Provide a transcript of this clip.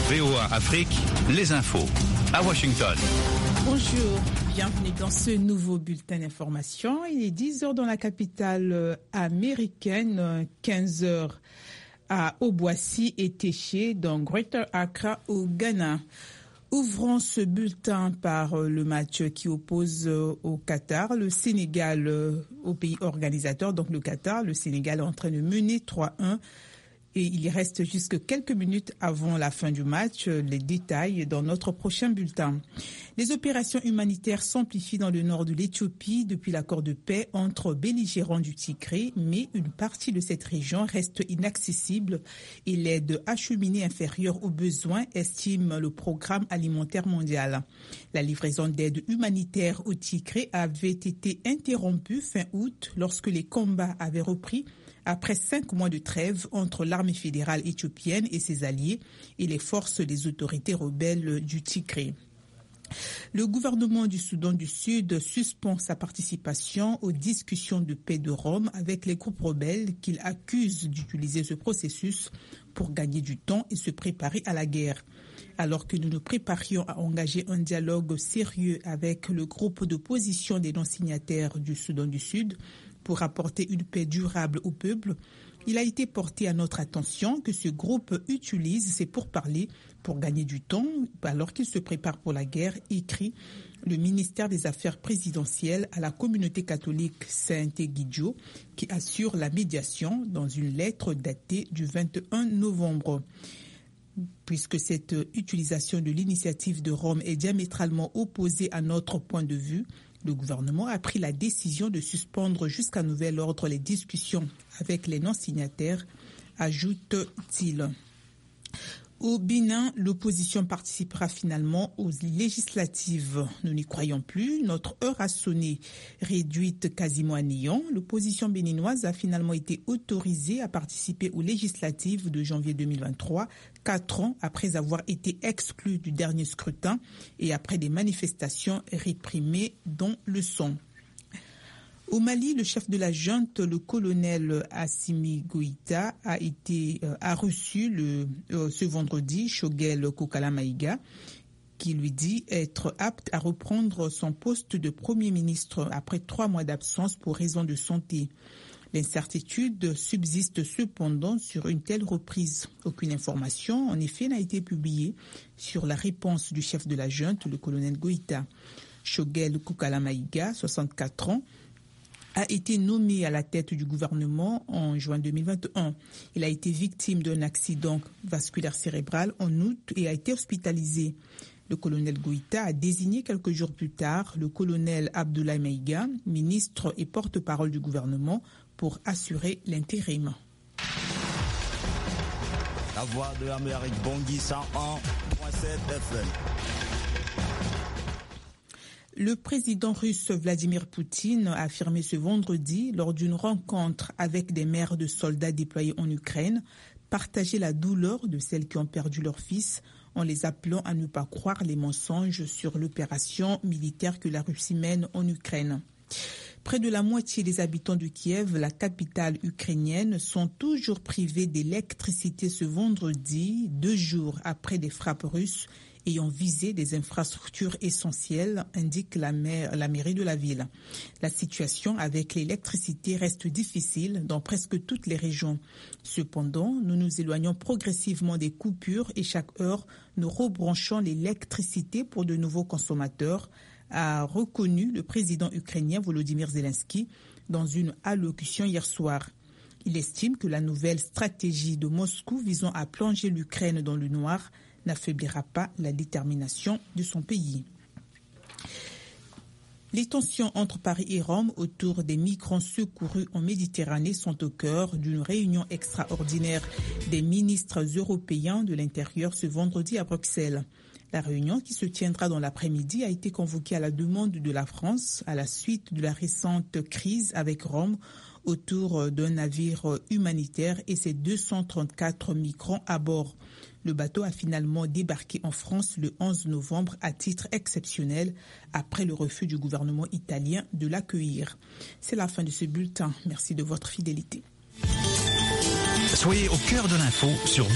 VOA Afrique, les infos. À Washington. Bonjour, bienvenue dans ce nouveau bulletin d'information. Il est 10h dans la capitale américaine, 15h à Obuasi et Téché dans Greater Accra au Ghana. Ouvrons ce bulletin par le match qui oppose au Qatar, le Sénégal au pays organisateur, donc le Qatar. Le Sénégal est en train de mener 3-1 et il reste jusque quelques minutes avant la fin du match. Les détails dans notre prochain bulletin. Les opérations humanitaires s'amplifient dans le nord de l'Éthiopie depuis l'accord de paix entre belligérants du Tigré, mais une partie de cette région reste inaccessible et l'aide acheminée inférieure aux besoins, estime le Programme alimentaire mondial. La livraison d'aide humanitaire au Tigré avait été interrompue fin août lorsque les combats avaient repris après 5 mois de trêve entre l'armée fédérale éthiopienne et ses alliés et les forces des autorités rebelles du Tigré. Le gouvernement du Soudan du Sud suspend sa participation aux discussions de paix de Rome avec les groupes rebelles qu'il accuse d'utiliser ce processus pour gagner du temps et se préparer à la guerre. Alors que nous nous préparions à engager un dialogue sérieux avec le groupe d'opposition des non-signataires du Soudan du Sud pour apporter une paix durable au peuple, il a été porté à notre attention que ce groupe utilise ces pourparlers pour gagner du temps alors qu'il se prépare pour la guerre, écrit le ministère des Affaires présidentielles à la communauté catholique Saint-Egidio qui assure la médiation dans une lettre datée du 21 novembre. Puisque cette utilisation de l'initiative de Rome est diamétralement opposée à notre point de vue, le gouvernement a pris la décision de suspendre jusqu'à nouvel ordre les discussions avec les non-signataires, ajoute-t-il. Au Bénin, l'opposition participera finalement aux législatives. Nous n'y croyons plus. Notre heure a sonné. Réduite quasiment à néant, l'opposition béninoise a finalement été autorisée à participer aux législatives de janvier 2023, 4 ans après avoir été exclue du dernier scrutin et après des manifestations réprimées dont le sang. Au Mali, le chef de la junte, le colonel Assimi Goïta, a reçu ce vendredi Choguel Kokala Maïga, qui lui dit être apte à reprendre son poste de Premier ministre après 3 mois d'absence pour raison de santé. L'incertitude subsiste cependant sur une telle reprise. Aucune information, en effet, n'a été publiée sur la réponse du chef de la junte, le colonel Goïta. Choguel Kokala Maïga, 64 ans, a été nommé à la tête du gouvernement en juin 2021. Il a été victime d'un accident vasculaire cérébral en août et a été hospitalisé. Le colonel Goïta a désigné quelques jours plus tard le colonel Abdoulaye Maïga, ministre et porte-parole du gouvernement, pour assurer l'intérim. La voix de l'Amérique, Bangui 101.7 FM. Le président russe Vladimir Poutine a affirmé ce vendredi, lors d'une rencontre avec des mères de soldats déployés en Ukraine, partager la douleur de celles qui ont perdu leur fils en les appelant à ne pas croire les mensonges sur l'opération militaire que la Russie mène en Ukraine. Près de la moitié des habitants de Kiev, la capitale ukrainienne, sont toujours privés d'électricité ce vendredi, 2 jours après des frappes russes ayant visé des infrastructures essentielles, indique la mairie de la ville. La situation avec l'électricité reste difficile dans presque toutes les régions. Cependant, nous nous éloignons progressivement des coupures et chaque heure, nous rebranchons l'électricité pour de nouveaux consommateurs, a reconnu le président ukrainien Volodymyr Zelensky dans une allocution hier soir. Il estime que la nouvelle stratégie de Moscou visant à plonger l'Ukraine dans le noir n'affaiblira pas la détermination de son pays. Les tensions entre Paris et Rome autour des migrants secourus en Méditerranée sont au cœur d'une réunion extraordinaire des ministres européens de l'Intérieur ce vendredi à Bruxelles. La réunion, qui se tiendra dans l'après-midi, a été convoquée à la demande de la France à la suite de la récente crise avec Rome autour d'un navire humanitaire et ses 234 migrants à bord. Le bateau a finalement débarqué en France le 11 novembre à titre exceptionnel après le refus du gouvernement italien de l'accueillir. C'est la fin de ce bulletin. Merci de votre fidélité. Soyez au cœur de l'info sur